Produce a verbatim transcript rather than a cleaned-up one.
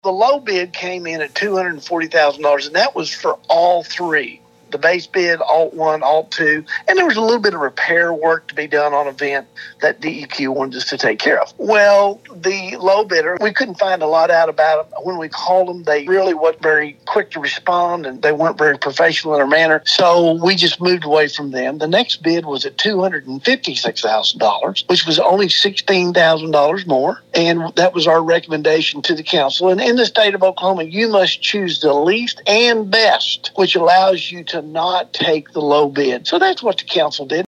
The low bid came in at two hundred forty thousand dollars, and that was for all three. The base bid, alt one, alt two, and there was a little bit of repair work to be done on a vent that D E Q wanted us to take care of. Well, the low bidder, we couldn't find a lot out about them. When we called them, they really weren't very quick to respond, and they weren't very professional in their manner, so we just moved away from them. The next bid was at two hundred fifty-six thousand dollars, which was only sixteen thousand dollars more, and that was our recommendation to the council. And in the state of Oklahoma, you must choose the least and best, which allows you to not take the low bid. So that's what the council did.